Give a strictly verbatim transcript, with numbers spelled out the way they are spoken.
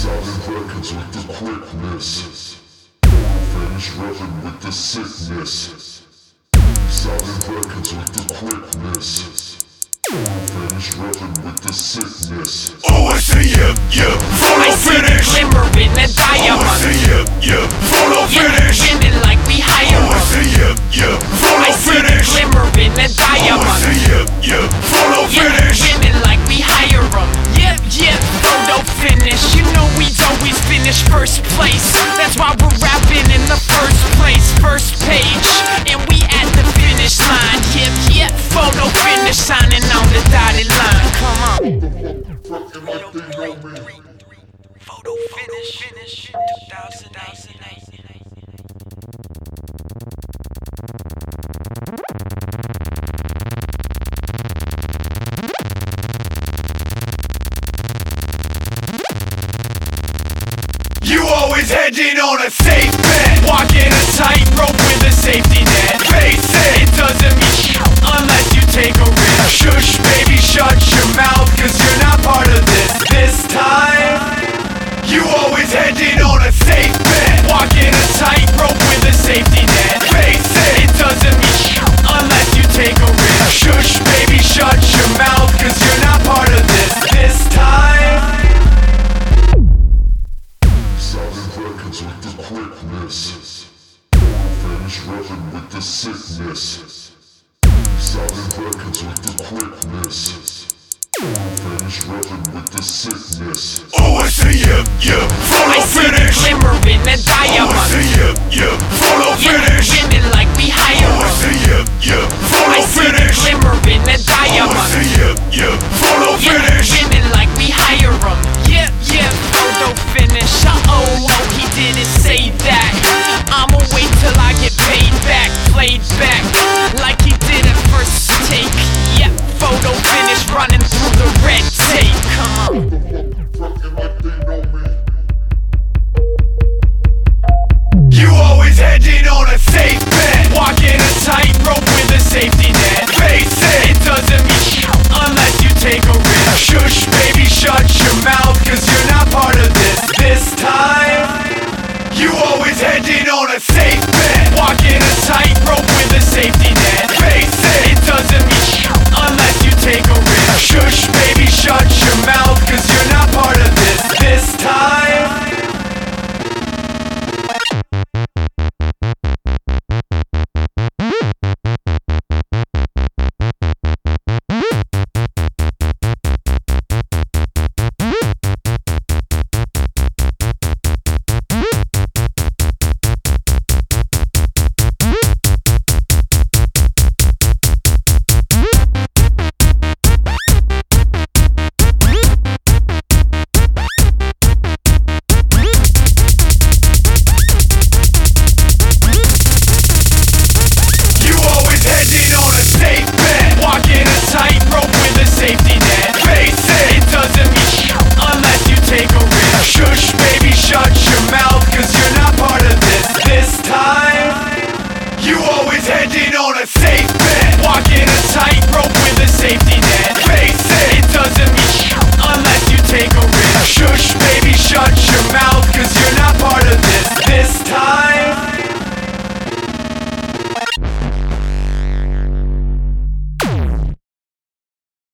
Solid records with the quickness. Finish revving with the sickness. Solid records with the quickness. Finish revving with the sickness. Oh, I see ya, yeah, photo finish. Glimmering a diamond. Oh, I see ya, yeah, photo finish. Spinning like we hire Oh, I see ya, yeah, photo finish. Glimmering a Oh, I diamond. see ya, yeah, photo finish. Spinning like we hire 'em. Yep, yep, photo finish. You know we'd always finish first place. That's why we're rapping in the first place. First page, and we at the finish line. Yep, yep, photo finish, signing on the dotted line. Come on. Fucking like they know me. Photo finish, finish, two thousand eight. You always hedging on a safe bet, walking a tightrope with a safety net. Face it, it doesn't mean shit unless you take a risk. Shush, baby, shut your mouth, cause you're not part of this. This time, you always hedging on a safe bet, walking a tightrope with a safety net. Face it, it doesn't mean shit unless you take a risk. Shush, baby, shut your mouth, cause you're not part of this. This time, Solid records with the quickness. Finish revving with the sickness. Solid records with the quickness. Finish revving with the sickness. oh, I see ya, yeah, photo finish. Glimmering a Oh, I diamond. see ya, yeah,